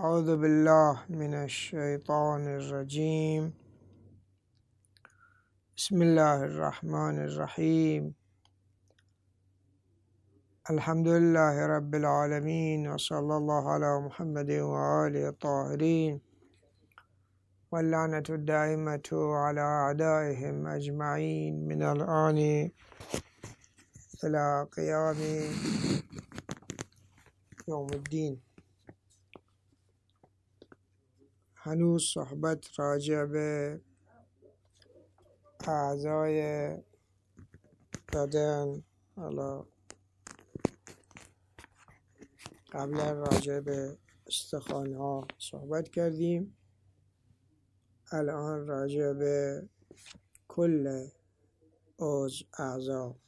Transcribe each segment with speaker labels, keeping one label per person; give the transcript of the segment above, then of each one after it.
Speaker 1: أعوذ بالله من الشيطان الرجيم. بسم الله الرحمن الرحيم. الحمد لله رب العالمين، وصلى الله على محمد وآله الطاهرين، واللعنة الدائمة على أعدائهم أجمعين من الآن إلى قيام يوم الدين. هنوز صحبت راجع به اعضای بدن، حالا قبلا راجع به استخوان ها صحبت کردیم، الان راجع به کل اعضا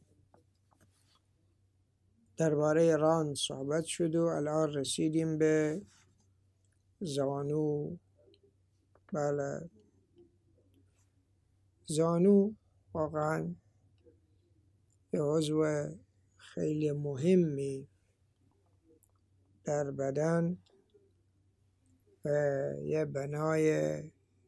Speaker 1: درباره ران صحبت شد و الان رسیدیم به زانو. بله، زانو واقعا یه عضو خیلی مهمی در بدن و یه بنای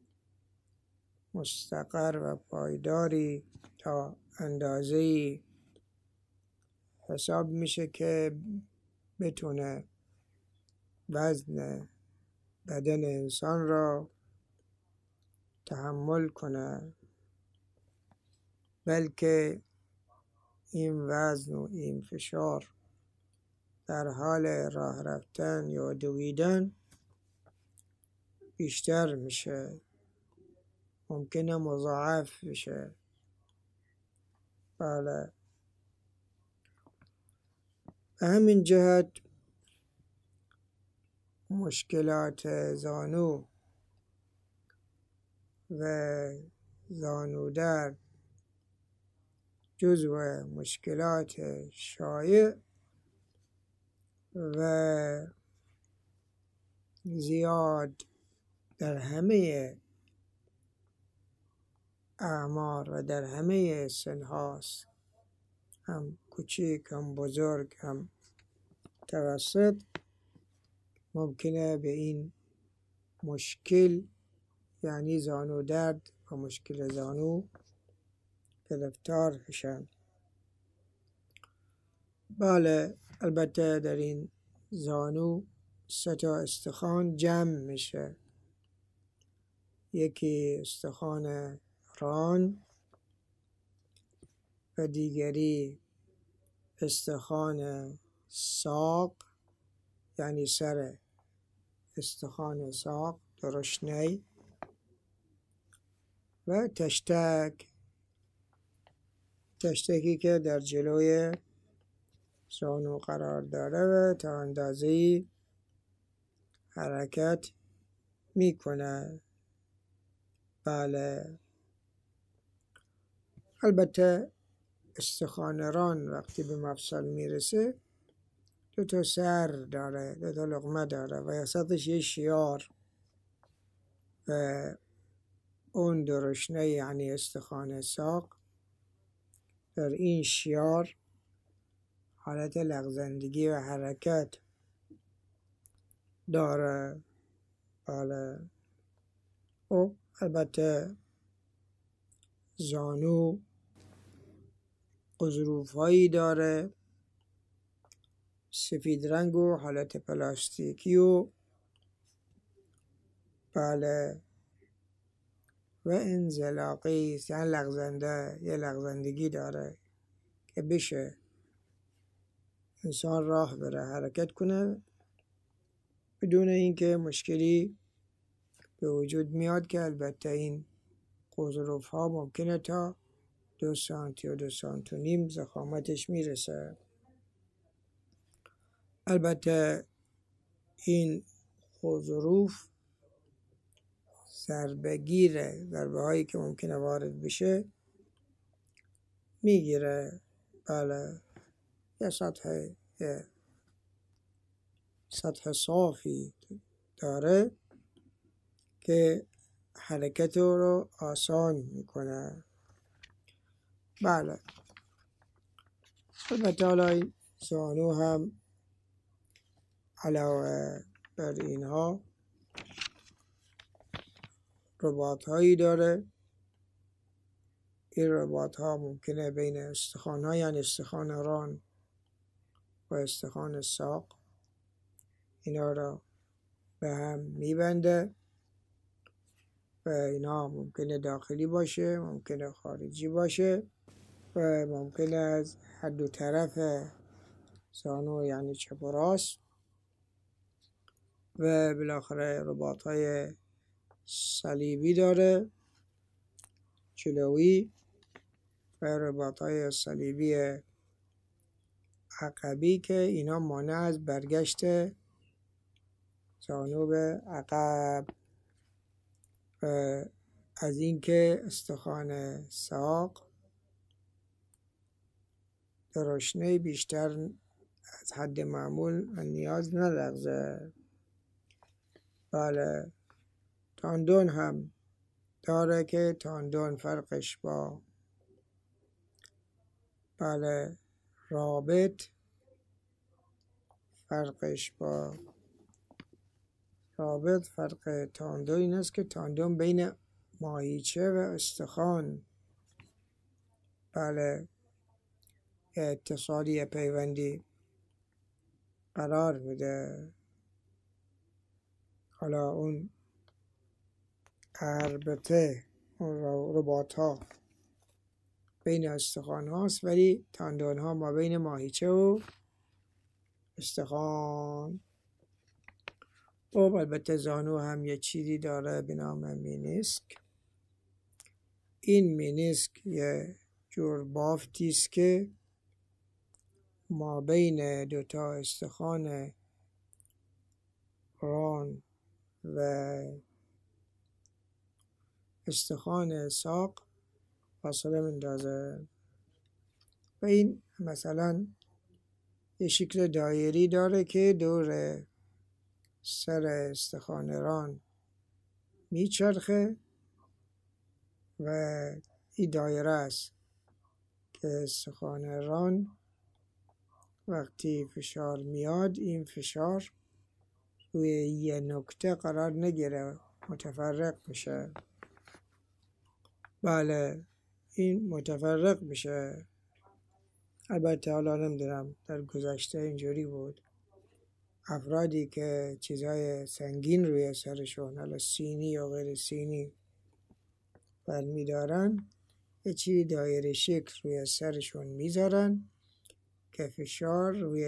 Speaker 1: مستقر و پایداری تا اندازه‌ای حساب میشه که بتونه وزن بدن انسان را تحمل کنه، بلکه این وزن و این فشار در حال راه رفتن یا دویدن بیشتر میشه، ممکنه مضاعف بشه. بله، به همین جهت مشکلات زانو و زانو درد جزو مشکلات شایع و زیاد در همه اعمار و در همه سن هاست، هم کوچیک هم بزرگ هم توسط، ممکنه به این مشکل یعنی زانو درد و مشکل زانو گرفتار بشن. بله، البته در این زانو 3 استخوان جمع میشه، یکی استخوان ران و دیگری استخوان ساق، یعنی سر استخوان ساق درشنی، و تشتکی که در جلوی زانو قرار داره و تا اندازه‌ای حرکت میکنه. بله، البته استخوان ران وقتی به مفصل میرسه 2 سر داره، 2 لقمه داره و وسطش یه شیار و اون درشنه یعنی استخوان ساق در این شیار حالت لغزندگی و حرکت داره. بله، و البته زانو غضروف هایی داره، سفید رنگ و حالت پلاستیکی و بله و انزلاقی است، یعنی لغزنده، یه لغزندگی داره که بشه انسان راه بره، حرکت کنه بدون اینکه مشکلی به وجود میاد، که البته این غضروف ها ممکنه تا 2 سانتی و 2 سانتی و نیم ضخامتش میرسه. البته این غضروف ضربه هایی که ممکنه وارد بشه میگیره. بله، یه سطح صافی داره که حرکت رو آسان میکنه. بله، البته حالا زانو هم علاوه بر اینها رباط هایی داره. این رباط ها ممکنه بین استخوان ها، یعنی استخوان ران و استخوان ساق، اینا را به هم میبنده و اینا ممکنه داخلی باشه، ممکنه خارجی باشه و ممکنه از هر دو طرف زانو یعنی چپ و راست و بالاخره رباط های صلیبی داره، جلوی، و رباط های صلیبی عقبی که اینا مانع از برگشت زانو به عقب. از اینکه استخوان ساق درشنه بیشتر از حد معمول و نیاز نداره. بله، تاندون هم داره که تاندون فرقش با رابط، فرق تاندون این است که تاندون بین ماهیچه و استخوان اتصالی پیوندی قرار میده. حالا اون البته اون رباط ها بین استخوان هاست، ولی تاندون ها ما بین ماهیچه و استخوان. البته زانو هم یه چیزی داره به نام مینیسک. این مینیسک یه جور بافتی است که ما بین دوتا استخوان ران و استخوان ساق فاصله میندازه و این مثلا یه شکل دایری داره که دور سر استخوان ران میچرخه و این دایره است که استخوان ران وقتی فشار میاد این فشار روی یه نکته قرار نگیره، متفرق میشه. بله، این متفرق میشه. البته حالا نمیدونم در گذشته اینجوری بود، افرادی که چیزهای سنگین روی سرشون، حالا سینی یا غیر سینی، برمیدارن یه چیزی دایره شکل روی سرشون میذارن که فشار روی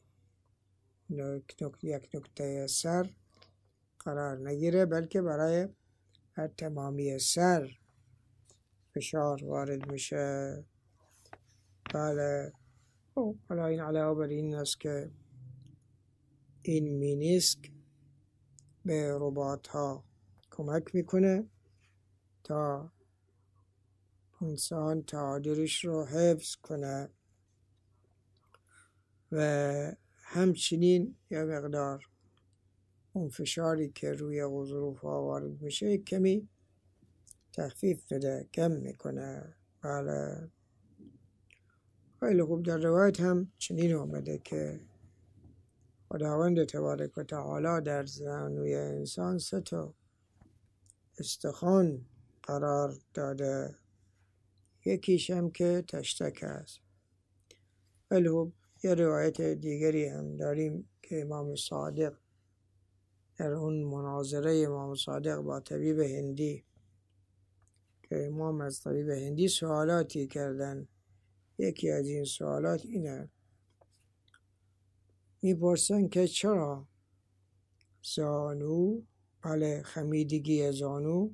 Speaker 1: یک نکته سر قرار نگیره، بلکه برای هر تمامی سر فشار وارد میشه. بله، حالا این علاوه بر این است که این مینیسک به رباط ها کمک میکنه تا انسان تعادلش رو حفظ کنه و همچنین یه مقدار اون فشاری که روی غضروف ها وارد میشه کمی تخفیف بده، کم میکنه. بله، خیلی خوب. در روایت هم چنین آمده که خداوند تبارک و تعالی در زانوی انسان 3 استخوان قرار داده، یکیش هم که تشتک است. خیلی خوب. یه روایت دیگری هم داریم که امام صادق در اون مناظره امام صادق با طبیب هندی که امام از طبیب هندی سوالاتی کردن، یکی از این سوالات اینه، میپرسن که چرا زانو، خمیدگی زانو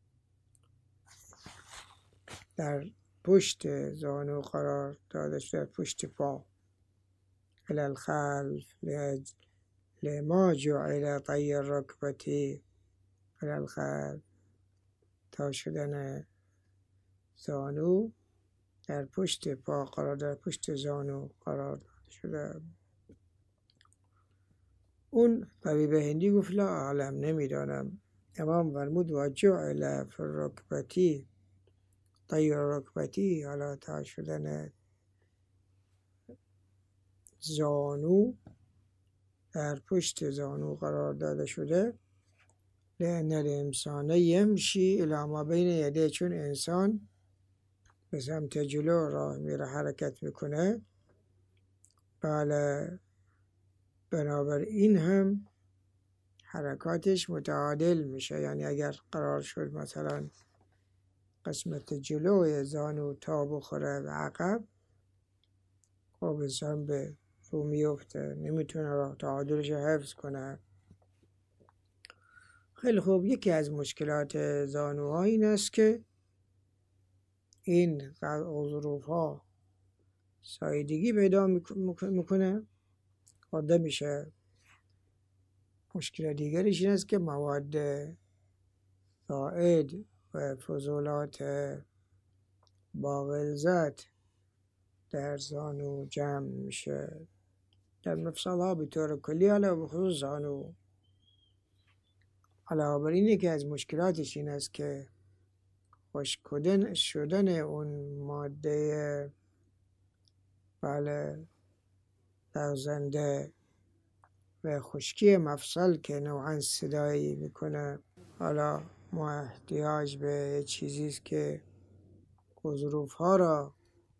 Speaker 1: در پشت زانو قرار داده شده، در پشت پا، الی الخلف لما جعل طی الرکبتی الی الخلف، تا شدن زانو در پشت پا قرار داده، پشت زانو قرار داده شده. اون طبیب هندی گفت لا اعلم، نمیدانم. امام فرمود و جعل فی الرکبتی طی الرکبتی، حالا تا شدن زانو در پشت زانو قرار داده شده. لأن الانسان یمشی الی ما بین یدیه، چون انسان به سمت جلو راه میره، حرکت میکنه. بله، بنابراین هم حرکاتش متعادل میشه. یعنی اگر قرار شد مثلا قسمت جلوی زانو تا بخوره به عقب، خب انسان به رو میفته، نمیتونه راه تعادلش حفظ کنه. خیلی خوب، یکی از مشکلات زانوها این است که این ظروفها سایدگی پیدا میکنه، خورده میشه. مشکل دیگرش این است که مواد زائد و فضولات با غلظت در زانو جمع میشه، در مفصلها به طور کلی، علاوه بخصوص زانو. علاوه بر این یکی از مشکلاتش این است که خشک شدن اون ماده لغزنده و خشکی مفصل که نوعا صدایی میکنه. حالا ما احتیاج به چیزی است که ظروف ها را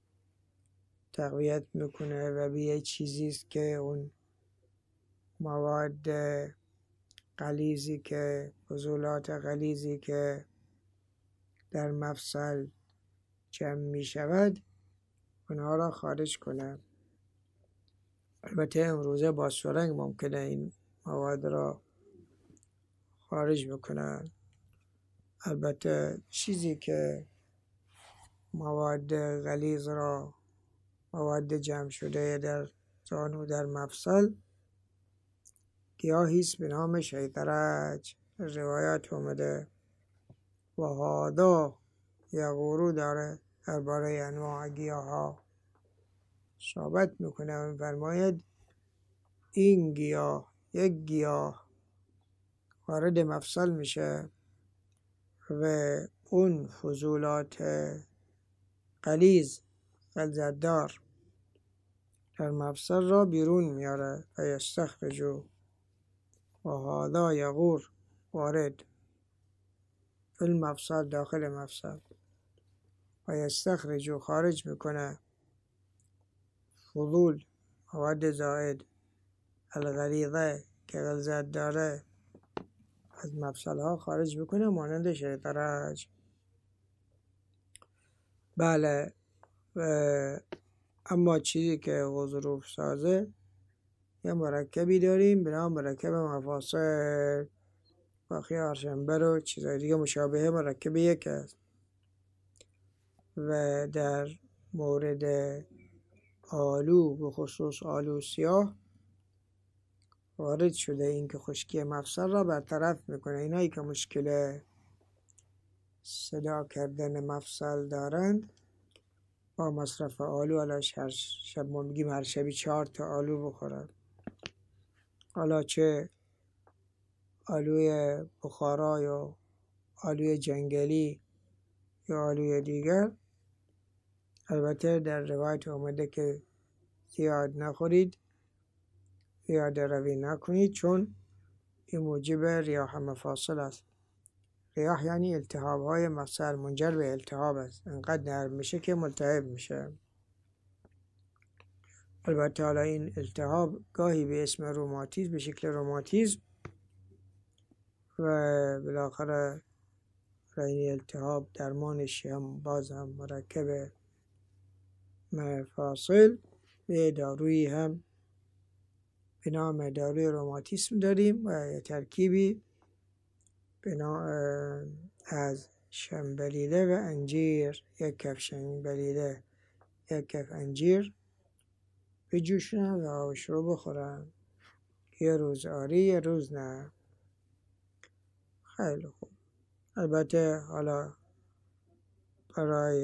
Speaker 1: تقویت میکنه و به یه چیزی است که اون مواد غلیظی که فضولات غلیظی که در مفصل جمع می شود اونها را خارج کنه. البته امروزه با سرنگ ممکنه این مواد را خارج بکنن. البته چیزی که مواد غلیظ را، مواد جمع شده در زانو در مفصل، گیاهی است به نام شیطرج. روایت اومده و هادا یغورو داره درباره انواع گیاه ها صحبت میکنه و فرماید این گیاه، یک گیاه وارد مفصل میشه و اون فضولات غلیظ غلظت‌دار در مفصل را بیرون میاره و یستخرجو و هادا یغور، وارد فی المفصل، داخل مفصل، و یستخرجو، خارج میکنه فضول، مواد زائد الغلیظه که غلظت داره از مفصل ها خارج میکنه، مانند شیطرج. بله، اما چیزی که ظروف سازه، یه مرکبی داریم به نام مرکب مفاصل و خیارشنبر و چیزهای دیگه مشابه مرکب یک است و در مورد آلو، به خصوص آلو سیاه، وارد شده این که خشکی مفصل را برطرف میکنه. اینایی که مشکل صدا کردن مفصل دارند با مصرف آلو، علاش هر شب ما میگیم هر شبی 4 تا آلو بخورن، حالا چه آلوی بخارا یا آلوی جنگلی یا آلوی دیگر. البته در روایت آمده که زیاد نخورید، زیاد روی نکنید، چون این موجب ریاح مفاصل است. ریاح یعنی التهاب های مفصل، منجر به التهاب است، انقدر نرم میشه که ملتهب میشه. البته حالا این التهاب گاهی به اسم روماتیسم، به شکل روماتیسم، و بالاخره این التهاب درمانش هم باز هم مرکب مفاصل به دارویی هم به نام داروی روماتیسم داریم و یه ترکیبی به نام از شنبلیله و انجیر، یک کف شنبلیله، یک کف انجیر بجوشن و آبش رو بخورن، یه روز آری یه روز نه. خیلی خوب. البته حالا برای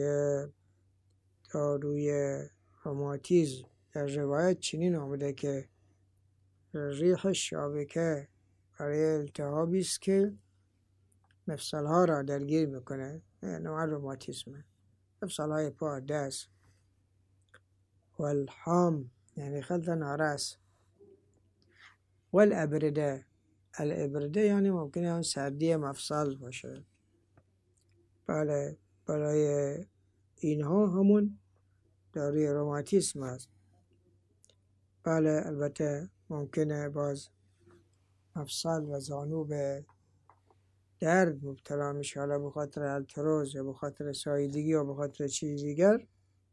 Speaker 1: داروی روماتیسم در روایت چنین آمده که ریح شابکه برای التهابی است که مفصلها را درگیر میکنه، نوع روماتیسم، مفصلهای پا، دست. و الحام یعنی خلط نارس، والابرده، الابرده یعنی ممکنه اون سردی مفصل باشه. بله، برای اینها همون داروی روماتیسم است. بله، البته ممکنه باز مفصل و زانو به درد مبتلا میشه، حالا به خاطر التروز یا به خاطر ساییدگی یا به خاطر چیز دیگر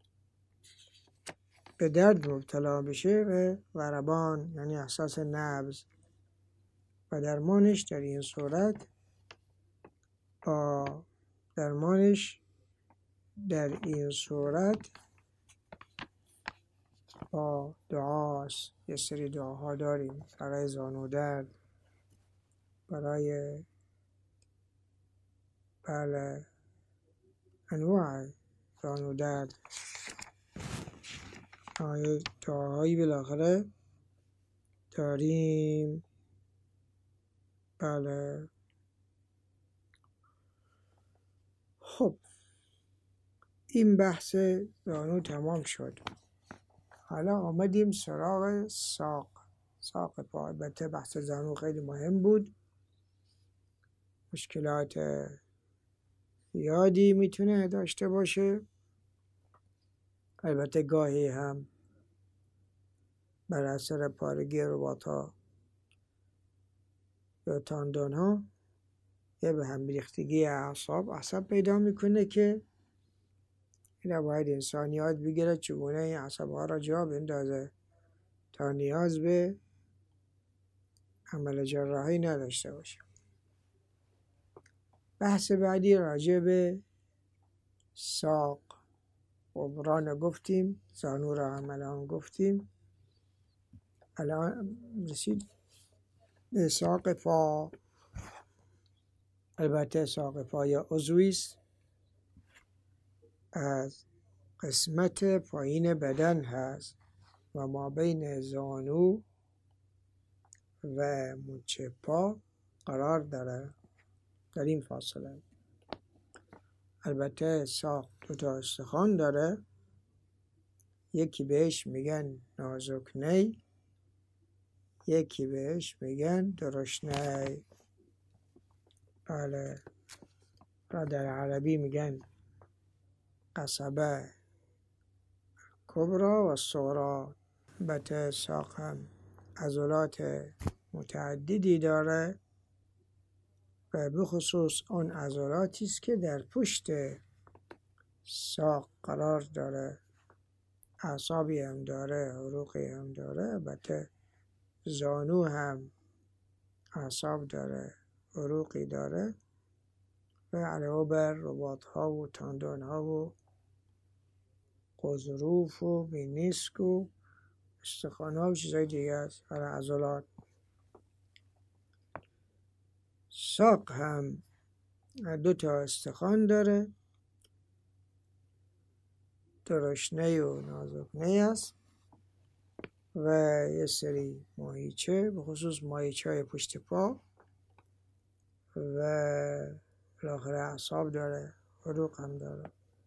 Speaker 1: به درد مبتلا بشه و ضربان یعنی احساس نبض و درمانش در این صورت با دعاست. یه سری دعاها داریم برای زانو درد، برای بله انواع زانو درد، دعاهایی بالاخره داریم. بله، خب این بحث زانو تمام شد. حالا آمدیم سراغ ساق پا. البته بحث زانو خیلی مهم بود، مشکلات زیادی میتونه داشته باشه، البته گاهی هم بر اثر پارگی رباط‌ها یا تاندون‌ها یا به هم ریختگی اعصاب پیدا میکنه که این باید انسان یاد بگیره چگونه این اعصاب‌ها را جا بندازه تا نیاز به عمل جراحی نداشته باشه. بحث بعدی راجع به ساق عبران گفتیم، زانو را هم الان گفتیم. الان رسید به ساق پا. البته ساق پا یا عضویست از قسمت پایین بدن هست و ما بین زانو و مچ پا قرار داره در این فاصله. البته ساق 2 استخوان داره، یکی بهش میگن نازک نی، یکی بهش میگن درشت نی. بله، را در عربی میگن قصبه کبرا و صغرا. البته ساق هم عضلات متعددی داره و بخصوص اون عضلاتی است که در پشت ساق قرار داره. اعصابی هم داره، عروقی هم داره. البته زانو هم اعصاب داره، عروقی داره و علاوه بر رباط‌ها و تاندون‌ها و غضروف و مینیسک و استخوان‌ها و چیزهای دیگه است برای عضلات. ساق هم 2 استخوان داره، درشنه و نازکنه است و یه سری ماهیچه، به خصوص ماهیچه های پشت پا و بالاخره اعصاب داره، عروق هم داره.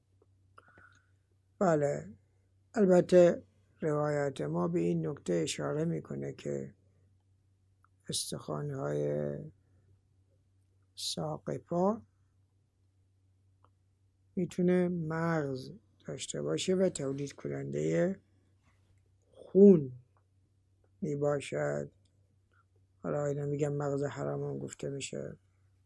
Speaker 1: بله، البته روایات ما به این نکته اشاره میکنه که استخوان‌های ساق پا میتونه مغز داشته باشه و تولید کننده خون میباشد. حالا اینا میگن مغز حرام هم گفته میشه.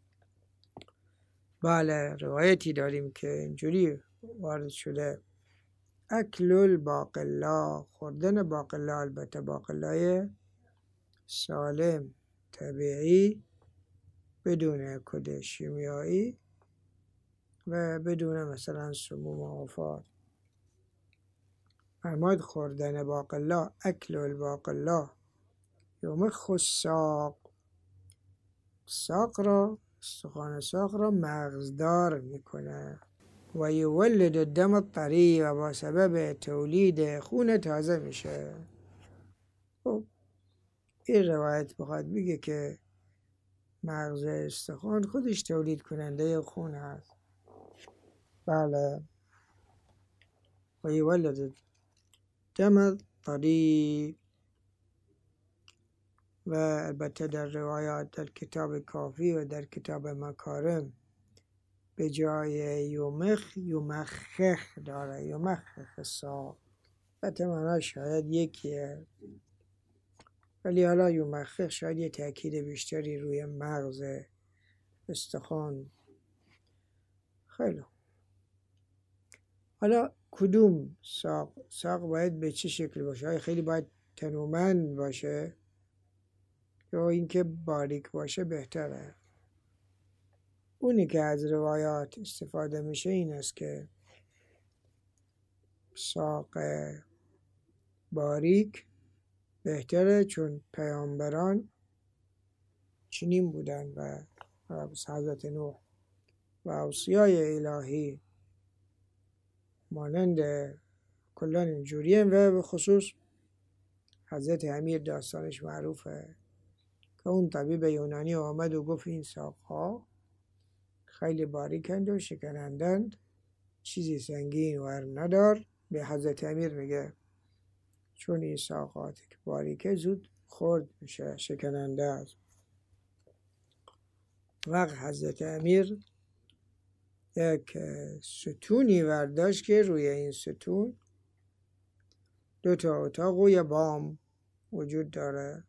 Speaker 1: بله، روایتی داریم که اینجوری وارد شده: اکل الباقلا، خوردن باقلا، البته باقلای سالم طبیعی بدون کد شیمیایی و بدون مثلا سموم و آفات. فرماید خوردن باقلا، اکل الباقلا یمخ الساق، استخوان ساق را مغزدار میکنه و یولد الدم الطری، و با سبب تولید خون تازه میشه. خب این روایت بخواد بگه که مغز استخوان خودش تولید کننده خون هست. بله، و یولد الدم الطری و البته در روایات در کتاب کافی و در کتاب مکارم به جای یمخخ داره، یمخخ ساق. البته معناش شاید یکیه، ولی حالا یمخخ شاید یه تأکید بیشتری روی مغز استخوان. خیلی حالا کدوم ساق باید به چه شکل باشه؟ خیلی باید تنومند باشه یا اینکه باریک باشه بهتره؟ اونی که از روایات استفاده میشه این است که ساق باریک بهتره، چون پیامبران چنین بودن و حضرت نوح و اوصیای الهی مانند کلان اینجوریه و به خصوص حضرت امیر داستانش معروفه که اون طبیب یونانی آمد و گفت این ساقها خیلی باریکند و شکنندند، چیزی سنگین ور ندار. به حضرت امیر میگه چون این ساقاتی که باریکه زود خرد میشه، شکننده است. وقت حضرت امیر یک ستونی برداشت که روی این ستون 2 اتاق و یه بام وجود داره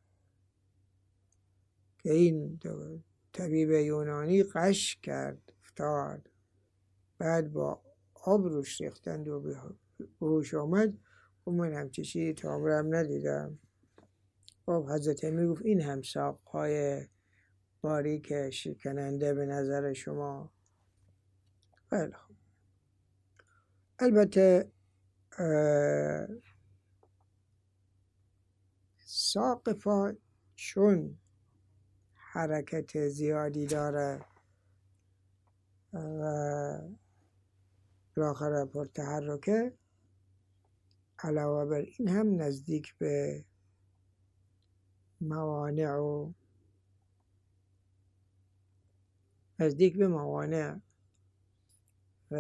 Speaker 1: که این طبیب یونانی قش کرد، افتاد، بعد با آب روش ریختند و به هوش آمد و من همچی چیزی تا عمرم ندیدم. خب حضرت امیر گفت این هم ساق‌های باریک شکننده به نظر شما؟ خیلی خوب. البته ساق پا چون حرکت زیادی داره و بالاخره پرتحرکه، علاوه بر این هم نزدیک به موانع و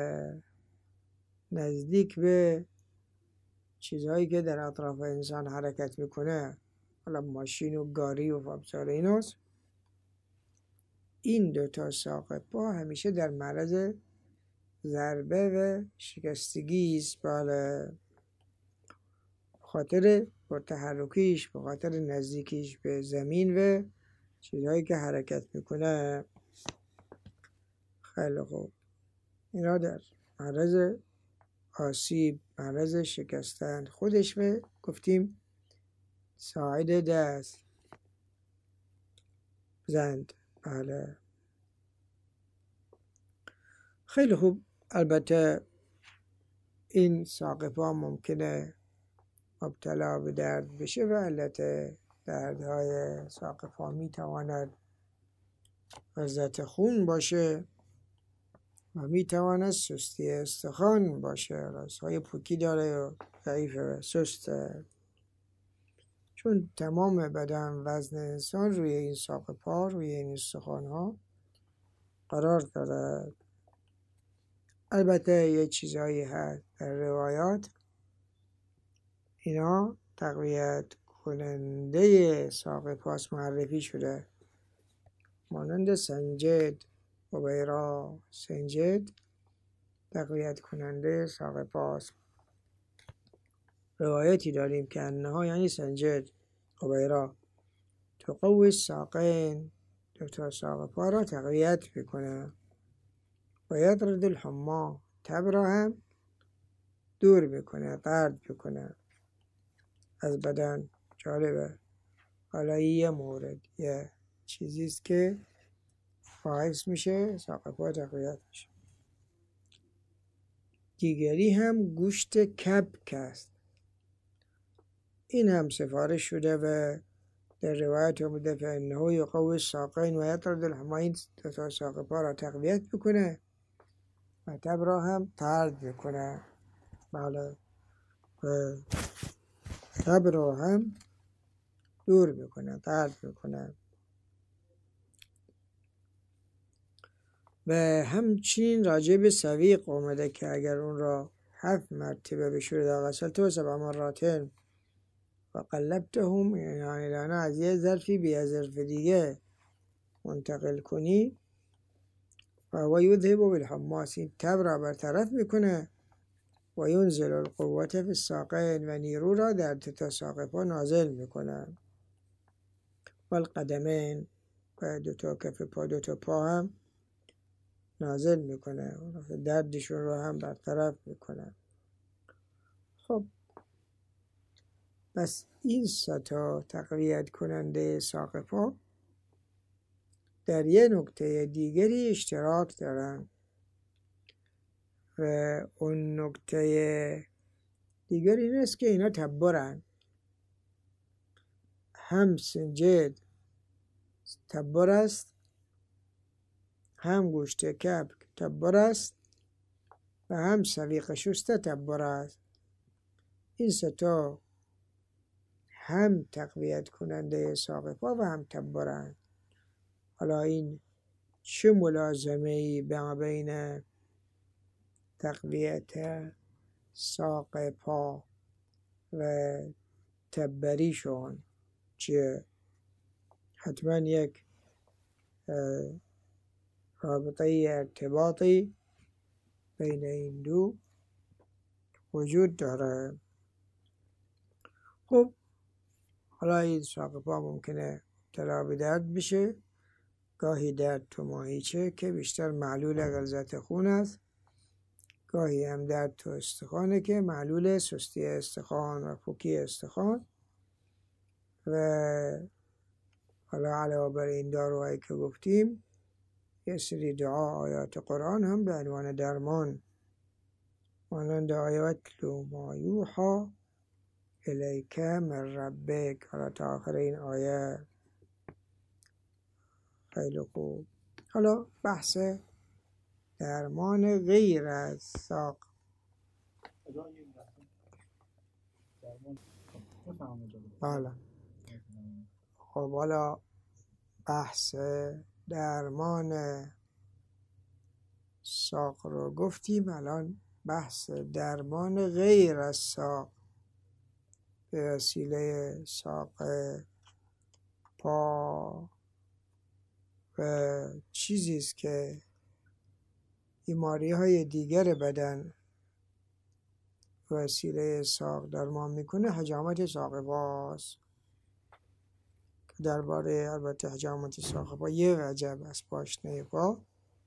Speaker 1: نزدیک به چیزهایی که در اطراف انسان حرکت میکنه، حالا ماشین و گاری و امثال ایناست. این 2 ساق پا همیشه در معرض ضربه و شکستگی است. بله، خاطر پرتحرکیش، به خاطر نزدیکیش به زمین و چیزهایی که حرکت میکنه. خیلی خوب، اینا در معرض آسیب، معرض شکستن خودش و گفتیم ساعد دست زند. بله، خیلی خوب. البته این ساق پا ممکنه مبتلا به درد بشه و علت دردهای ساق پا میتواند غلظت خون باشه و میتواند سستی استخوان باشه. راسهای پوکی داره و ضعیفه و سسته، چون تمام بدن وزن انسان روی این ساق پا، روی این استخوان ها قرار داره. البته یه چیزایی هست در روایات اینا تقویت کننده ساق پاس معرفی شده، مانند سنجد و بیرا. سنجد تقویت کننده ساق پاس. روایتی داریم که انها یعنی سنجد و بیرا تقوی ساقین، 2 ساق پا را تقویت میکنه و یطرد الحما، تب را هم دور میکنه، طرد میکنه از بدن. جالبه. حالا یه مورد، یه چیزیست که باعث میشه ساق پا تقویت میشه. دیگری هم گوشت کبک است. این هم سفارش شده و در روایت اومده فانه یقوی الساقین و یطرد الحما، این 2 ساق پا را تقویت میکنه و تب را هم طرد میکنه. بله، و تب را هم دور میکنه، طرد میکنه. و همچنین راجع به سویق اومده که اگر اون را 7 مرتبه بشوره در غسل تو 7 مرات و قلبتهم، یعنی الان از یه ظرفی به یه ظرف دیگه منتقل کنی، و یذهب بالحماس، این تب را برطرف میکنه، و ینزل القوة فی الساقین، و نیرو را در تا ساق پا نازل میکنه، و القدمین، و دوتا کف پا دوتا پا هم نازل میکنه، دردشون رو هم برطرف میکنه. خب پس این ستا تقویت کننده ساق پا در یه نکته دیگری اشتراک دارن، و اون نکته دیگر این است که اینا تبرن، هم سنجد تبر است، هم گوشت کبک تبر است، و هم سویق شسته تبر است. این ستا هم تقویت کننده ساق پا و هم تبرند. حالا این چه ملازمه‌ای بین تقویت ساق پا و تبریشون، چه حتما یک رابطه ارتباطی بین این دو وجود داره. خب حالا این ساق پا ممکنه مبتلا به درد بشه، گاهی درد تو ماهیچه که بیشتر معلول غلظت خون است، گاهی هم درد تو استخوانه که معلول سستی استخوان و پوکی استخوان. و حالا علاوه بر این داروهایی که گفتیم، یه سری دعا آیات قرآن هم به عنوان درمان، مانند آیات لو ما یوحا الیک من ربک، حالا تا آخر این آیه. خیلی خوب. حالا بحث درمان غیر از ساق. بله. خب حالا بحث درمان ساق رو گفتیم، الان بحث درمان غیر از ساق به وسیله ساق پا و چیزی است که بیماری‌های دیگر بدن به وسیله ساق درمان میکنه، حجامت ساق پاست. درباره البته حجامت ساق پا یه وجب از پاشنه پا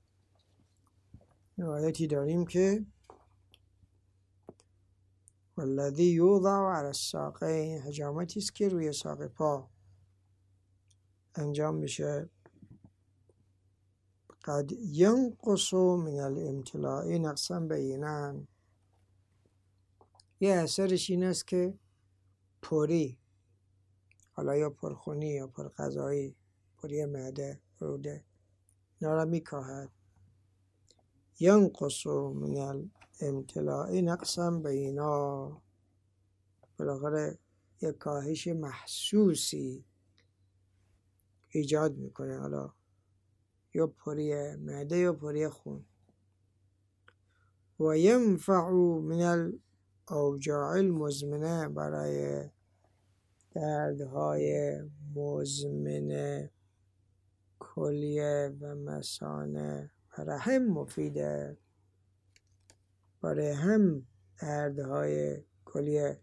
Speaker 1: آیتی داریم که والذی یوضع علی الساقین، حجامتی است که روی ساق پا انجام میشه. قد ینقص من الامتلاء نقصا بینا، یه اثرش این است که پری، حالا یا پرخونی یا پرغذایی، پری معده، روده، اینا را میکاهد. ینقص من الامتلاء نقصا بینا، بالاخره یک کاهش محسوسی ایجاد میکنه، حالا یا پری معده یا پری خون. و ینفع من الاوجاع المزمنه، برای دردهای مزمن کلیه و مثانه و رحم مفیده. برای هم دردهای کلیه،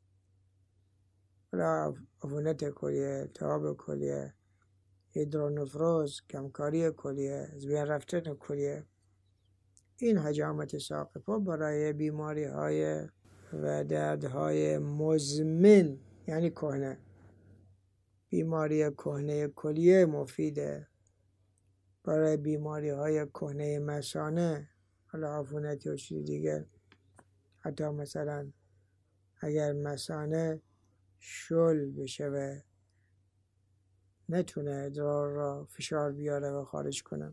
Speaker 1: عفونت کلیه، التهاب کلیه، هیدرونفروز، کمکاری کلیه، از بین رفتن کلیه، این حجامت ساق پا برای بیماری های و دردهای مزمن یعنی کهنه، بیماری کهنه کلیه مفیده. برای بیماری های کهنه مثانه، حالا عفونت یا چیز دیگه، حتی مثلا اگر مثانه شل بشه و نتونه ادرار را فشار بیاره و خارج کنه،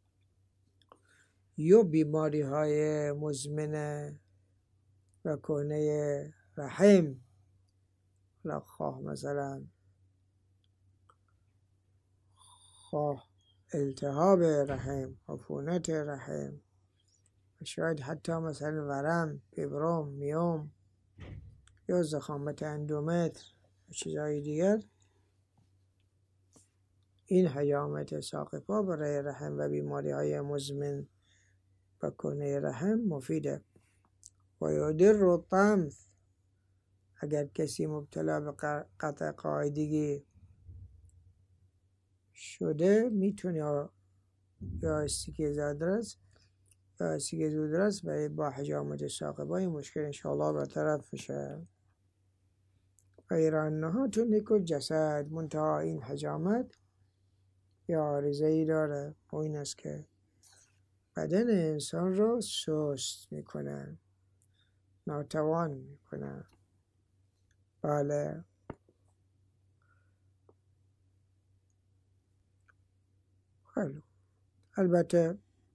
Speaker 1: یا بیماری های مزمن و کهنه رحم، خواه مثلا التهاب رحم، عفونت رحم، و شاید حتی مثلا ورم، فیبروم، میوم، یا ضخامت اندومتر، و چیزهای دیگر، این حجامت ساق پا برای رحم و بیماری های مزمن و کهنه رحم مفیده. و یدر و طمث، اگر کسی مبتلا به قطع قاعدگی شده میتونه یا استیک زودرس یا استیک زودرس و با حجامت ساق پا این مشکل انشاءالله برطرف میشه. غیر انها تونیک الجسد، منتها این حجامت یا عارضه‌ای داره و این است که بدن انسان رو سست میکنه، ناتوان میکنه. بله، خیلی البته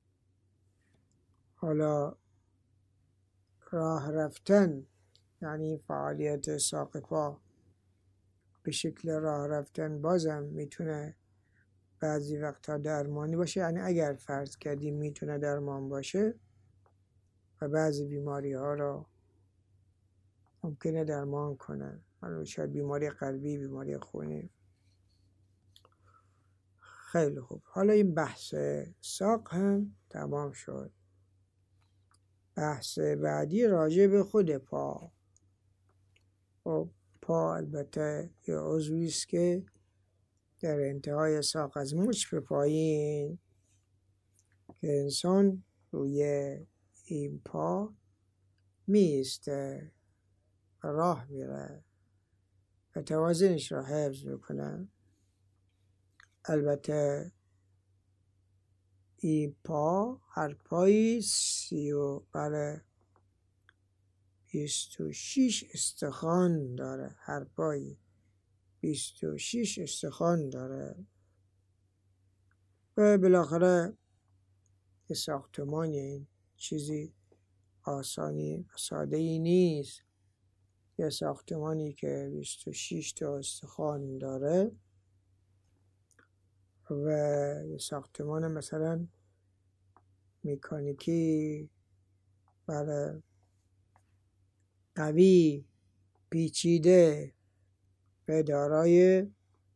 Speaker 1: حالا راه رفتن، یعنی فعالیت ساق پا به شکل راه رفتن بازم میتونه بعضی وقتا درمانی باشه، یعنی اگر فرض کردیم میتونه درمان باشه و بعضی بیماری ها رو ممکنه درمان کنه، حالا شاید بیماری قلبی، بیماری خونی. خیلی خوب، حالا این بحث ساق هم تمام شد. بحث بعدی راجع به خود پا. و پا البته یه عضوی است که در انتهای ساق از مچ به پایین که انسان روی این پا میسته و راه میره و توازنش را حفظ میکنه. البته این پا، هر پایی 26 استخوان داره. هر پایی 26 استخوان داره و بالاخره یه ساختمانی، این چیزی آسانی و ساده ای نیست. یه ساختمانی که 26 تا استخوان داره و یه ساختمان مثلا مکانیکی برای قوی، پیچیده و دارای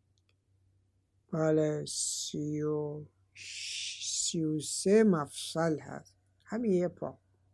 Speaker 1: 33 مفصل هست. همین یه پا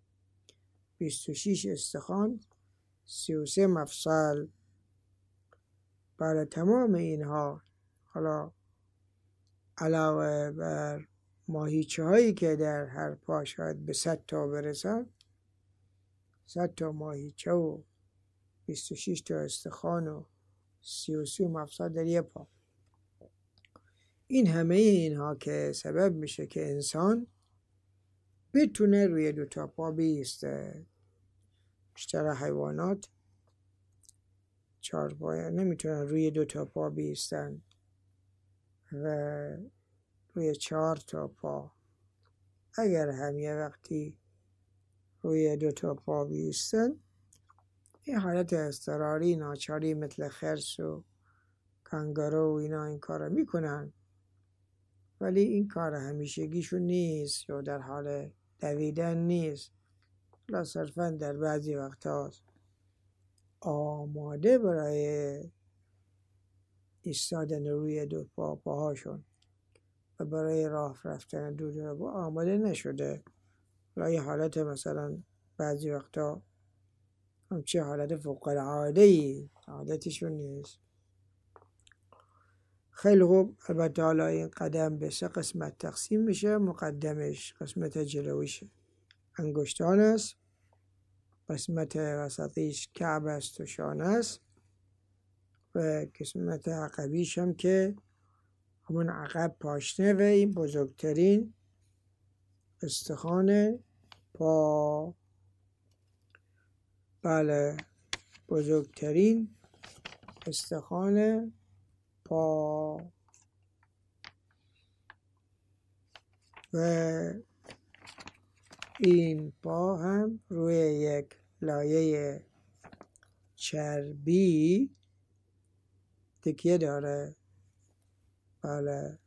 Speaker 1: 26 استخوان، 33 مفصل. برای تمام اینها حالا علاوه بر ماهیچه هایی که در هر پا شاید به 100 تا برسن، 100 تا ماهیچه و 26 تا استخوان و 33 مفصل در یه پا. این همه اینها که سبب میشه که انسان بتونه روی 2 تا پا بیسته. بیشتر حیوانات 4 پایه نمیتونن روی 2 تا پا بیستن و روی 4 تا پا. اگر هم یه وقتی روی 2 تا پا بیستن، این حالت اضطراری ناچاری مثل خرس و کانگارو و اینا این کار میکنن، ولی این کار همیشگیشون نیست یا در حال دویدن نیست، لا صرفا در بعضی وقتا آماده برای ایستادن روی 2 پاهاشون و برای راه رفتن 2 پا آماده نشده. یه حالت مثلا بعضی وقتا همچه حالت فوق العاده‌ای، عادتشون نیست. خیلی خوب، البته حالا این قدم به 3 قسمت تقسیم میشه. مقدمش قسمت جلویش انگشتان است، قسمت وسطیش کعب است و شانه است و قسمت عقبیش هم که همون عقب پاشنه و این بزرگترین استخوان پا. بله، بزرگترین استخوان پا. و این پا هم روی یک لایه چربی تکیه داره. بله،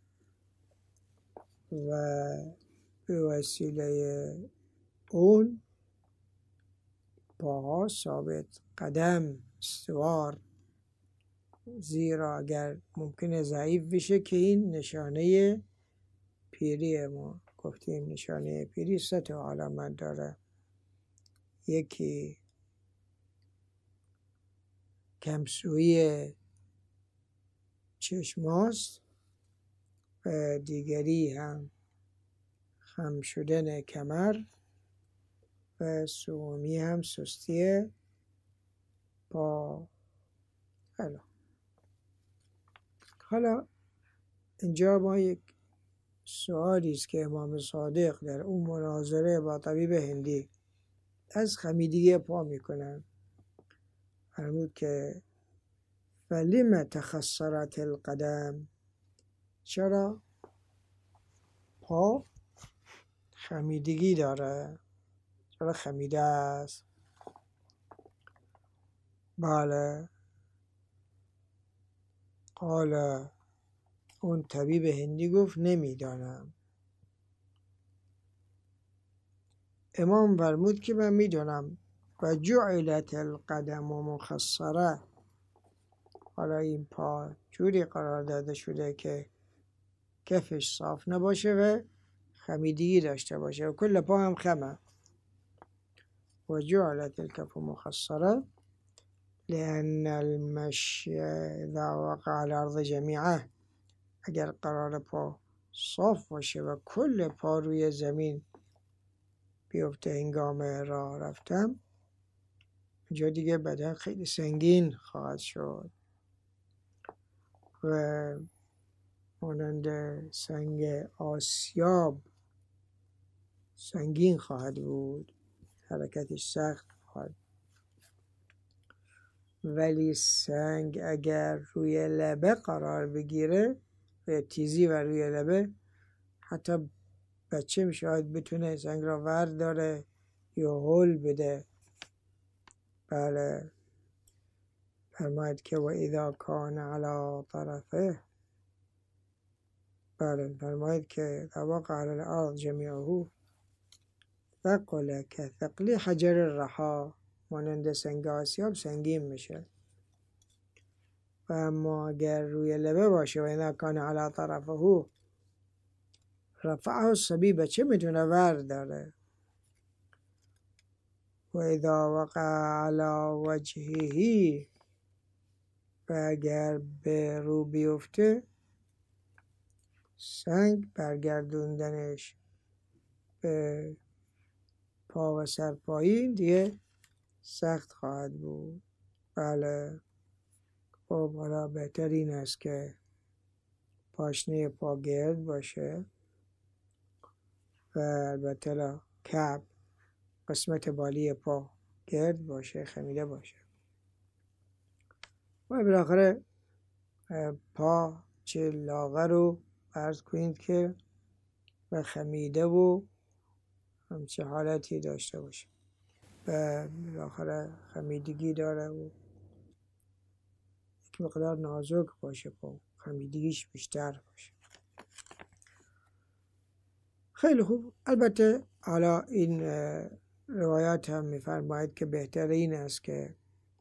Speaker 1: و به وسیله اون پاها ثابت قدم، استوار زیرا اگر ممکنه ضعیف بشه که این نشانه پیری. ما گفتیم نشانه پیری 3 تا علامت داره. یکی کمسویی چشماست و دیگری هم خم شدن کمر و سومی هم سستی پا. حالا اینجا ما یک سوالی است که امام صادق در اون مناظره با طبیب هندی از خمیدگی پا میکنن. فرمود که فلم تخسرت القدم، چرا پا خمیدگی داره، چرا خمیده است؟ بله، قال اون طبیب هندی گفت نمیدانم. امام فرمود که من میدونم. و جعلت القدم مخصره، حالا این پا جوری قرار داده شده که کفش صاف نباشه و خمیدگی داشته باشه و کل پا هم خمه. و جعلت الکف مخصره لأن المشي اذا وقع على الارض جمیعه، اگر قرار پا صاف باشه و کل پا روی زمین بیفته هنگام راه رفتن، اینجا دیگه بدن خیلی سنگین خواهد شد و مانند سنگ آسیاب سنگین خواهد بود، حرکتش سخت خواهد. ولی سنگ اگر روی لبه قرار بگیره، روی تیزی و روی لبه، حتی بچه شاید بتونه سنگ را ورد داره یا هول بده. بله، فرماید که و اذا کان علی طرفه، بله فرماید که اذا وقع علی الارض جمیعه ثقل كثقل حجر الرحا، مانند سنگ آسیاب سنگین میشه. و اما اگر روی لبه باشه و اذا کان علی طرفه رفعه الصبی، بچه میتونه ورد داره. و اذا وقع علی وجهه، و اگر به رو بیفته، سنگ برگردوندنش به پا و سر پایین دیگه سخت خواهد بود. بله، خب حالا بهتر این است که پاشنه پا گرد باشه و البته کعب، قسمت بالی پا گرد باشه، خمیده باشه. و بالاخره پا چه لاغر رو عرض کنید که و خمیده و همچه حالتی داشته باشه و بالاخره خمیدگی داره و یک مقدار نازک باشه، پا خمیدگیش بیشتر باشه. خیلی خوب. البته حالا این روایات هم میفرماید که بهتر این است که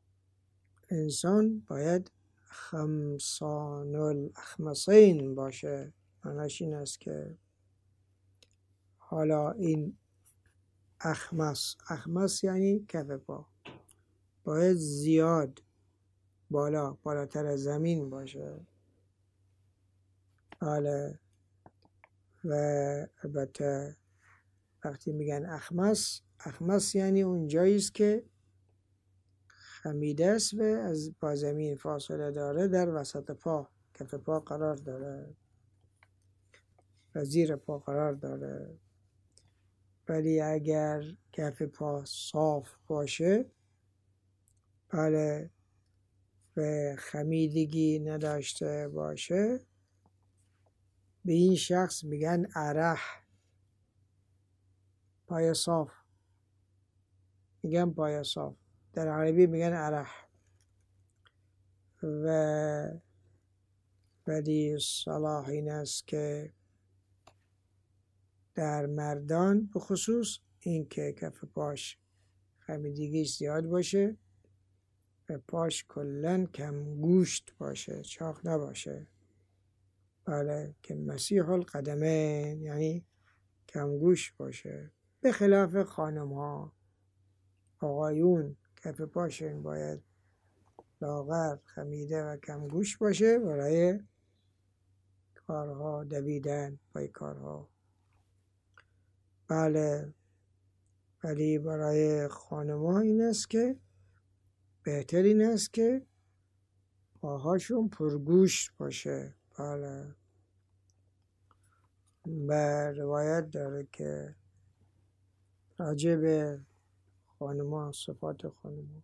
Speaker 1: انسان باید خمسان الاخمصین باشه. معنیش این است که حالا این اخمص یعنی کف پا باید زیاد بالاتر از زمین باشه. بله، و البته وقتی میگن اخمص یعنی اون جاییست که خمیده است و از با زمین فاصله داره، در وسط پا، کف پا قرار داره و زیر پا قرار داره. ولی اگر کف پا صاف باشه، بله، و خمیدگی نداشته باشه، به این شخص میگن ارح، پای صاف، میگن پای صاف، در عربی میگن ارح. و ولی صلاح این است که در مردان به خصوص این که کف پاش خمیدگیش زیاد باشه به پاش کلن کم گوشت باشه، چاق نباشه. بله، که مسیح القدمین یعنی کم گوشت باشه. به خلاف خانم ها، آقایون کف پاشون باید لاغر، خمیده و کم گوشت باشه برای کارها، دویدن پای کارها. بله، ولی برای خانم‌ها این است که بهتر این است که پاهاشون پرگوشت باشه. بله، و روایت داره که راجع به خانم‌ها، صفات خانم‌ها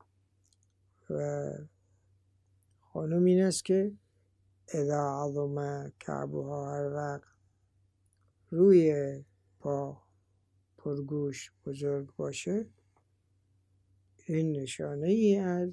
Speaker 1: و خانم این است که اذا عظم کعبها، هر وقت روی پا پرگوشت بزرگ باشه، این نشانه ای از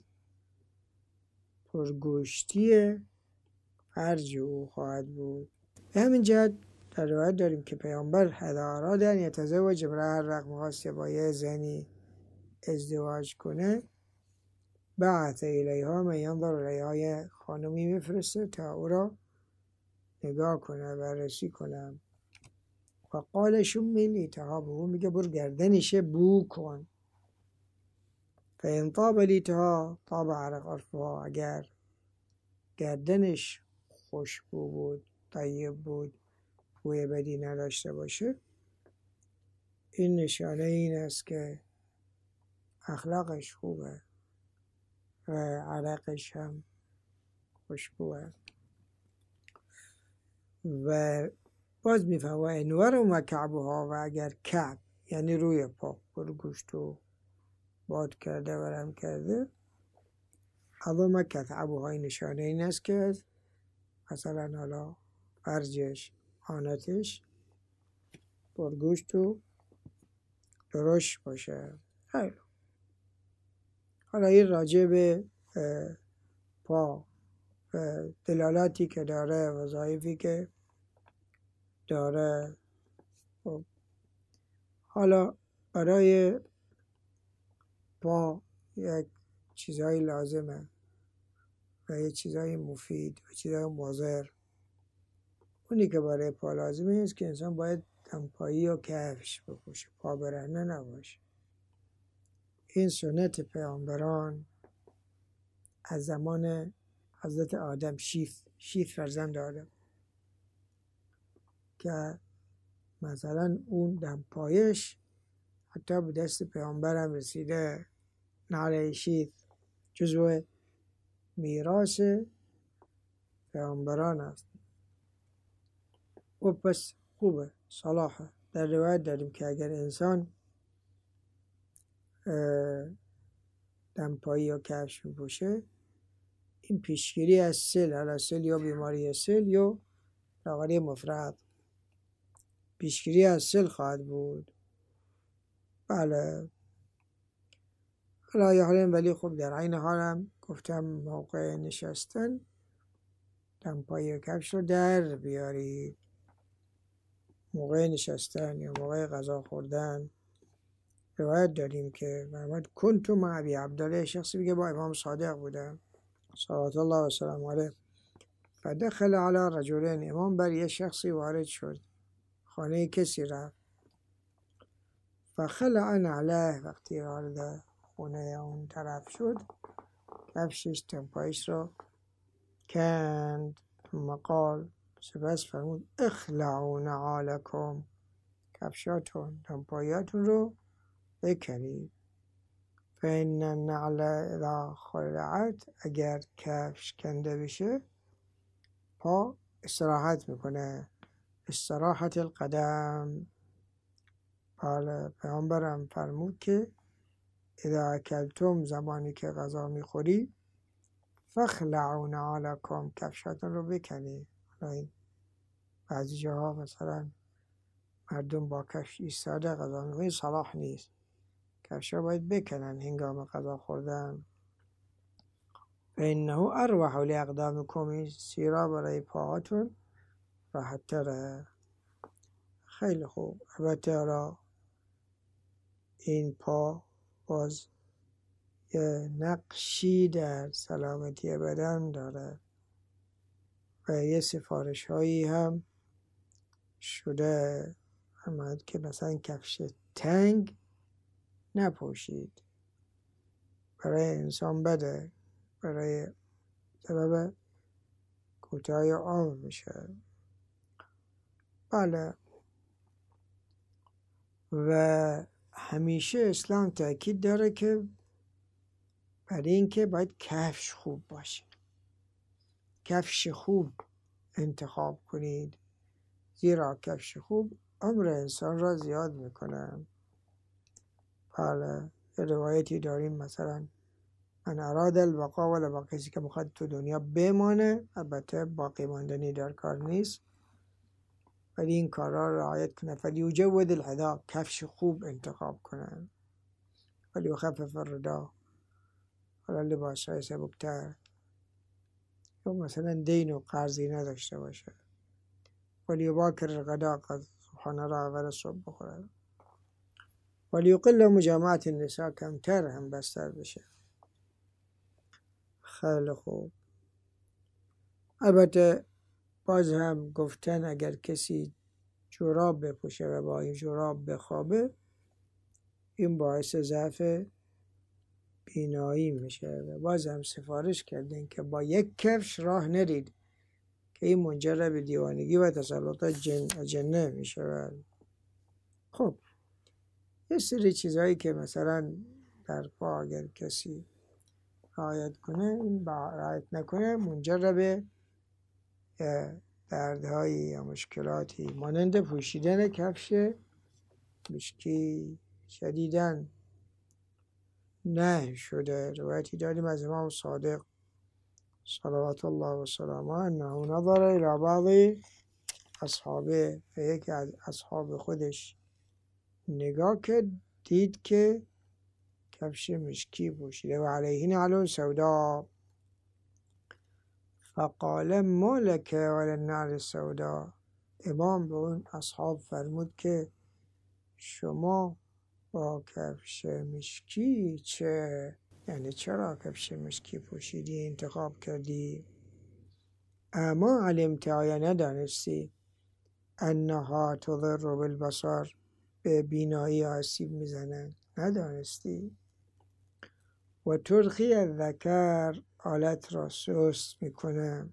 Speaker 1: پرگوشتی فرج او خواهد بود. به همین جهت در روایت داریم که پیامبر اذا اراد ان یتزوج امرأة، هر وقت می‌خواست با یه زنی ازدواج کنه، بعث الیها من ینظر الیها، یه خانمی میفرسته تا او را نگاه کنه، بررسی کنه. و قال شمی لیتها، به اون میگه برو گردنشه بو کن. فان طاب لیتها طاب عرفها، اگر گردنش خوشبو بود، طیب بود، بوی بدی نداشته باشه، این نشانه این است که اخلاقش خوبه و عرقش هم خوشبوه. و باز میفهم و انور و کعبها، و اگر کعب یعنی روی پا پرگوشت و باد کرده ورم کرده، عظم کعبها، این نشانه این است که مثلا حالا فرجش، آنتش پرگوشت و درشت باشه. خیلی حالا این راجع به پا دلالاتی که داره، وظایفی که داره. حالا برای پا یک چیزایی لازمه و یک چیزایی مفید و چیزایی مضر. اونی که برای پا لازمه است که انسان باید دمپایی و کفش بپوشه، پا برهنه نباشه. این سنت پیامبران از زمان حضرت آدم، شیف فرزند آدم، که مثلا اون دمپایش حتی به دست پیامبرم رسیده. نعره شیف جزو میراث پیامبران است و پس خوبه، صلاحه. در روایت داریم که اگر انسان دمپایی یا کفش میپوشه، این پیشگیری از سل، حالا سل یا بیماری سل یا لاغری مفرط، پیشگیری از سل خواهد بود. بله، حالا یا حالا، ولی خب در عین حالم گفتم موقع نشستن دمپایی و کفش رو در بیارید. موقع نشستن یا موقع غذا خوردن روایت داریم که محمد کنت مع ابی عبدالله، شخصی میگه با امام صادق بودم صلوات الله و سلام علیه، فدخل علی رجلین، امام بر یه شخصی وارد شد، خانه کسی رفت، فخلع نعله، وقتی وارد خونه اون طرف شد کفشش دمپایش رو کند، ثم قال، سپس فرمود اخلعوا نعالکم، کفشاتون دمپایاتون رو بکنید. فإن النعل اذا خلعت، اگر کفش کنده بشه پا استراحت میکنه، استراحت القدم. حالا پیامبرم فرمود که اذا اکلتم، زمانی که غذا میخوری، فخلعوا نعالکم، کفشاتون رو بکنید. بعضی جاها مثلا مردم با کفش ایستاده غذا میخوری، صلاح نیست، کفشا باید بکنن هنگام غذا خوردن. فإنه اروح لاقدامکم، زیرا برای پاهاتون راحت تره. خیلی خوب. البته حالا این پا باز یه نقشی در سلامتی بدن داره و یه سفارش هایی هم شده همه که مثلا کفش تنگ نپوشید، برای انسان بده، برای سبب کوتاه آب میشه. بله، و همیشه اسلام تاکید داره که برای اینکه باید کفش خوب باشه، کفش خوب انتخاب کنید، زیرا کفش خوب عمر انسان را زیاد میکنه. بله، یه روایتی داریم مثلا من اراد البقاء ولا کسی که میخواد تو دنیا بمانه، البته باقی ماندنی در کار نیست، ولی این کارا را رعایت کنه. فلیجود الحذاء، کفش خوب انتخاب کنن. ولیخفف الرداء، حالا لباس های سبکتر، یا مثلا دین و قرضی نداشته باشه. ولیباکر الغداء، صبحانه را اول صبح بخوره. ولیقل مجامعت النساء، کمتر هم بستر بشه. خیلی خوب. البته باز هم گفتن اگر کسی جوراب بپوشه و با این جوراب بخوابه، این باعث ضعف بینایی میشه و باز هم سفارش کردن که با یک کفش راه نرید که این منجر به دیوانگی و تسلط جنه میشه. خب یه سری چیزهایی که مثلا در پا اگر کسی رعایت کنه، این رعایت نکنه، منجر به دردهایی یا مشکلاتی مانند پوشیدن کفش مشکی شدیدن نه شده. روایتی داریم از امام صادق صلوات الله و سلامه انه نظر الى بعض اصحابه، و یکی از اصحاب خودش نگاه کرد، دید که کفش مشکی پوشیده و علیه نعل سودا، فقال ما لک وللنعل السودا. امام به اون اصحاب فرمود که شما با کفش مشکی چه؟ یعنی چرا کفش مشکی پوشیدی، انتخاب کردی؟ اما علمت، آیا ندانستی انها تضر بالبصر، به بینایی آسیب میزنن؟ ندانستی؟ و ترخی الذکر، آلت را سست میکنه،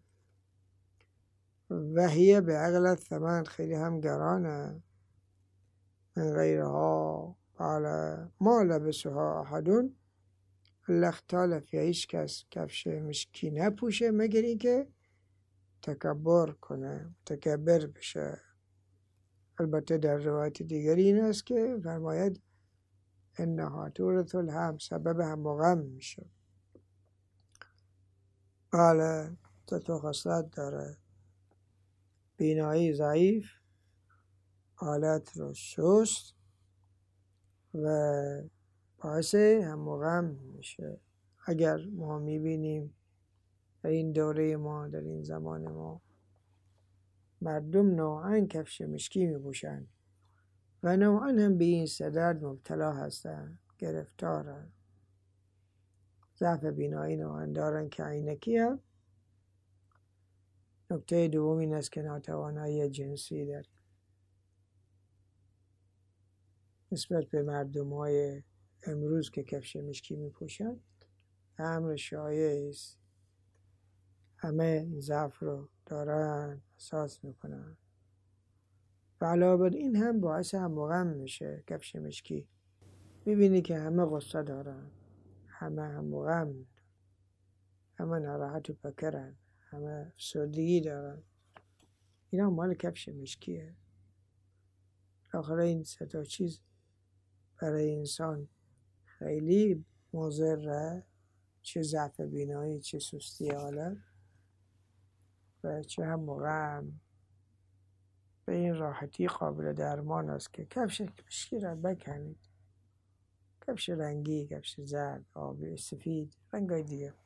Speaker 1: و هی به اغلى ثمن، خیلی هم گرانه، من غیرها قال ما لبسها احد الا اختال فیها، هیچ کس کفش مشکی نپوشه مگر اینکه تکبر کنه، متکبر بشه. البته در روایت دیگری این است که فرماید انها تورث الهم، سبب هم و غم میشه. بله، تو خصلت داره، بینایی ضعیف، حالت رو سست و باعث هم و غم میشه. اگر ما میبینیم در این دوره ما، در این زمان ما، مردم نوعاً کفش مشکی میپوشن و نوعاً هم به این سدرد مبتلا هستن، گرفتارن، ضعف بینایی نوعاً دارن که عینکی هم. نکته دوم این است که ناتوانایی جنسی در نسبت به مردم های امروز که کفش مشکی میپوشن امر شایعی است. همه ضعف رو دارن، احساس میکنن و علاوه بر این هم باعث هم و غم میشه. کفش مشکی میبینی که همه غصه دارن، همه هم و غم، همه ناراحت و پکرن، همه افسردگی دارن. اینا مال کفش مشکیه. آخر این سه تا چیز برای انسان خیلی مضره، چه ضعف بینایی، چه سستی حالت و چه هم و غم. به این راحتی قابل درمان است که کفش مشکی را بکنید، کفش رنگی، کفش زرد، آبی، سفید، رنگای دیگه.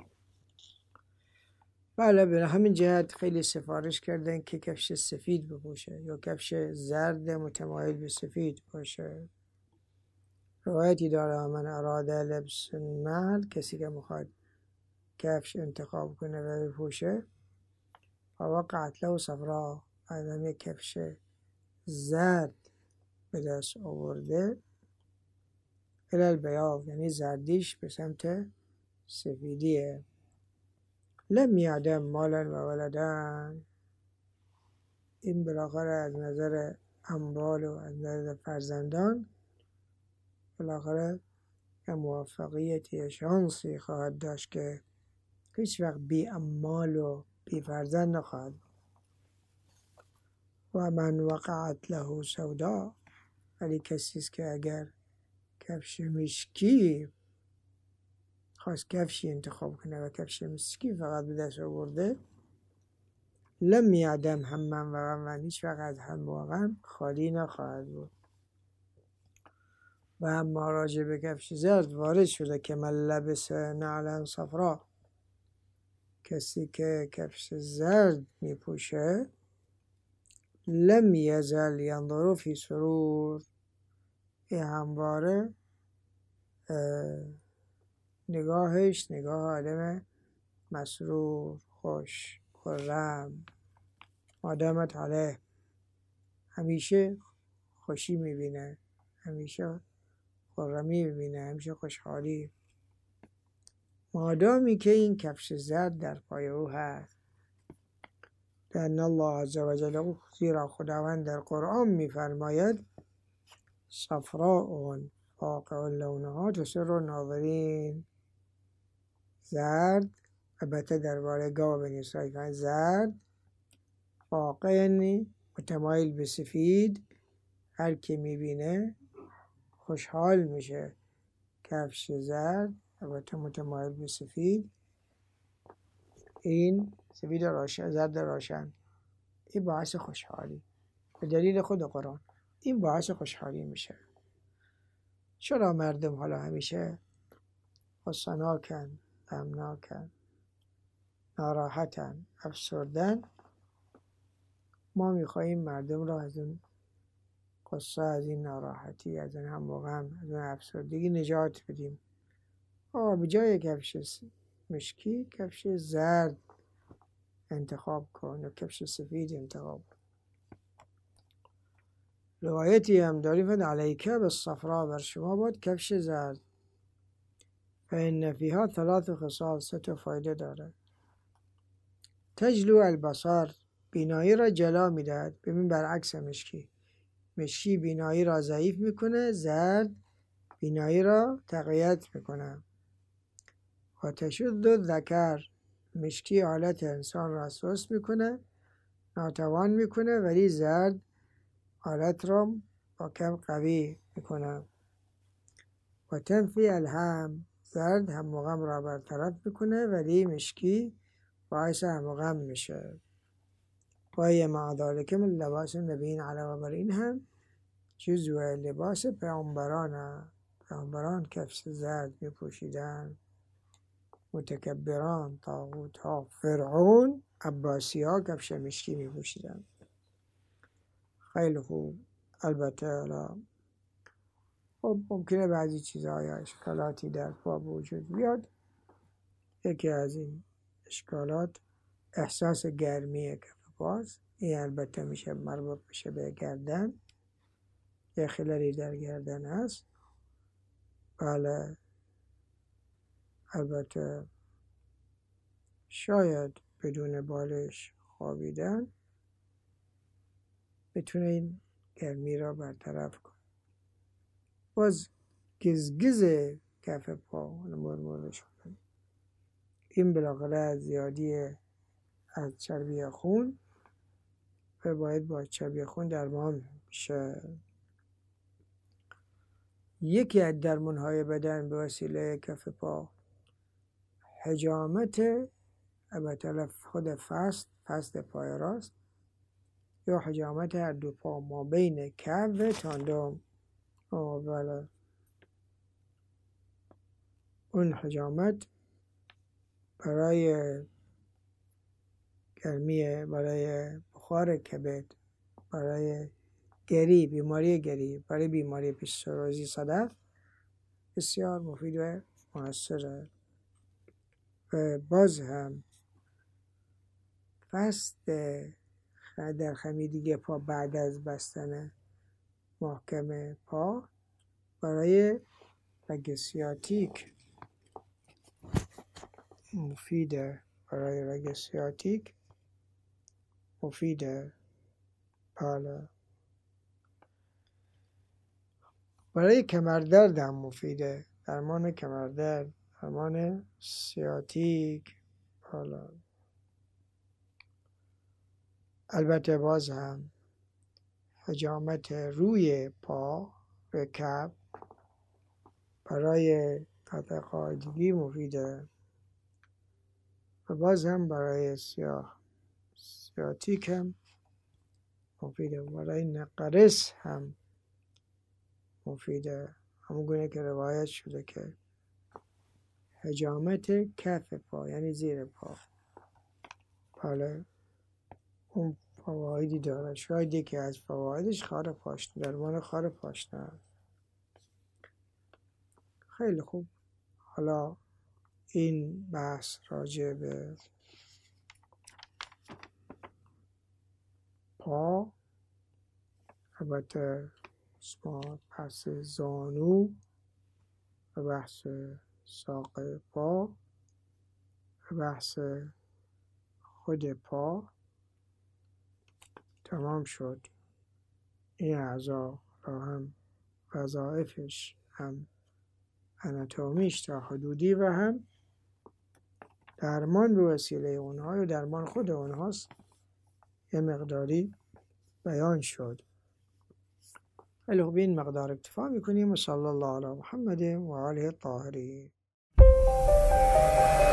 Speaker 1: بله، به همین جهت خیلی سفارش کردن که کفش سفید بپوشه یا کفش زرد متمایل به سفید باشه. روایتی داره من اراده لبس نعل، کسی که میخواد کفش انتخاب کنه و بپوشه، فوقعت له صفرا، آدم یک کفش زرد به دست آورده، الی البیاض، یعنی زردیش به سمت سفیدیه. لم یعدم مالا و ولدن، این بالاخره از نظر اموال و از نظر فرزندان بالاخره یه موفقیتی شانسی خواهد داشت که هیچ وقت بی اموال و بی فرزند نخواهد. و من وقعت له سودا، ولی کسی است که اگر کفش مشکی خواست کفشی انتخاب کنه و کفش مشکی فقط به دست آورده، لم یعدم همم و غمم، هیچ وقت از هم و غم خالی نخواهد بود. و اما راجع به کفش زرد وارد شده که من لبس نعلا صفرا، کسی که کفش زرد می پوشه، لم یزل ینظر فی سرور، این همواره نگاهش نگاه آدم مسرور، خوش، خرم، مادامت علیه، همیشه خوشی میبینه، همیشه خرمی میبینه، همیشه خوشحالی، مادامی که این کفش زرد در پای او هست. لأن الله عز وجل، زیرا خداوند در قرآن میفرماید صفراء فاقع لونها تسر الناظرین، زرد، البته درباره گاو بنی اسرائیل زرد، فاقع یعنی متمایل به سفید، هر کی میبینه خوشحال میشه. کفش زرد البته متمایل به سفید، این سفید روشن، زرد روشن، این باعث خوشحالی به دلیل خود قرآن این باعث خوشحالی میشه. چرا مردم حالا همیشه غصناکن، غمناکن، ناراحتن، افسردن؟ ما میخواییم مردم را از این قصه، از این ناراحتی، از این هم و غم، از این افسردگی نجات بدیم. به جای کفش مشکی کفش زرد انتخاب کن و کفش سفید انتخاب کن. روایتی هم داریم فن علیکه بالصفرا، بر شما باید کفش زرد، فإن فیها ثلاث خصال، سه تا فایده داره. تجلو البصر، بینایی را جلا میدهد. ببین برعکس مشکی، مشکی بینایی را ضعیف میکنه، زرد بینایی را تقویت میکنه. و تشد الذکر، مشکی حالت انسان را سست میکنه، ناتوان میکنه، ولی زرد حالت را با کم قوی میکنه. و تنفی الهم، زرد هم و غم را برطرف میکنه، ولی مشکی باعث هم و غم میشه. و مع ذلک من لباس نبیین، علاوه بر این هم جزو لباس پیامبران کفش زرد میپوشیدن. متکبران، طاغوت ها، فرعون، عباسی ها کفش مشکی میپوشیدن. خیلی خوب. البته خب ممکنه بعضی چیزها یا اشکالاتی در پا وجود بیاد. یکی از این اشکالات احساس گرمی کف پاست. این البته میشه مربوط میشه به گردن، یه خللی در گردن هست. بله، البته شاید بدون بالش خوابیدن بتونه این گرمی را برطرف کنه. باز گزگز کف پا مرمور شدن، این بالاخره از زیادی از چربی خون و باید با چربی خون درمان بشه. یکی از درمان‌های بدن به وسیله کف پا حجامت، البته خود فست پای راست، یا حجامت هر دو پا ما بین کف و تاندم. بله، اون حجامت برای گرمی، برای بخار کبد، برای گری، بیماری گری، برای بیماری پیش‌سوزی صدف بسیار مفید و موثره. و باز هم فصل در خمیدگی پا بعد از بستن محکم پا برای رگ سیاتیک مفیده. برای رگ سیاتیک مفیده. حالا برای کمردرد هم مفیده. درمان کمردرد، درمان سیاتیک. حالا البته باز هم حجامت روی پا رکب برای قطع قاعدگی مفیده. و باز هم برای سیاتیک هم مفیده. برای نقرس هم مفیده. همون گونه که روایت شده که حجامت کف پا یعنی زیر پا، حالا اون فوایدی داره. شاید یکی از فوایدش خار پاشنه، درمان خار پاشنه است. خیلی خوب. حالا این بحث راجع به پا، البته بحث زانو و بحث ساق پا و بحث خود پا تمام شد. این اعضا را هم وظایفش، هم اناتومیش تا حدودی و هم درمان به وسیله اونها یا درمان خود اونهاست یه مقداری بیان شد. خیلی خوب، این مقدار اکتفا میکنیم و صلی الله علی محمد و آله الطاهرین.